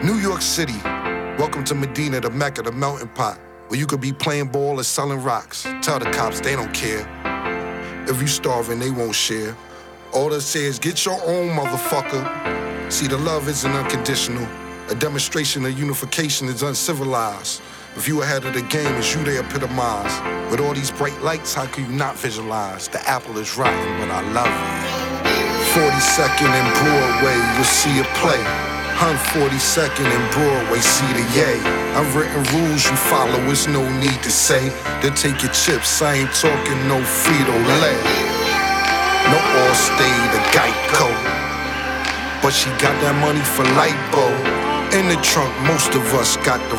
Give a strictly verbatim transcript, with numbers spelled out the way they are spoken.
New York City, welcome to Medina, the Mecca, the melting pot, where you could be playing ball or selling rocks. Tell the cops they don't care. If you starving, they won't share. All they say is get your own, motherfucker. See, the love isn't unconditional. A demonstration of unification is uncivilized. If you ahead of the game, it's you they epitomize. With all these bright lights, how can you not visualize? The apple is rotten, but I love it. forty-second and Broadway, you'll see it play. one forty-second and Broadway, see the yay. I've written rules you follow, it's no need to say. Then take your chips, I ain't talking no Frito-Lay. No Allstate or Geico, but she got that money for Lipo. In the trunk, most of us got the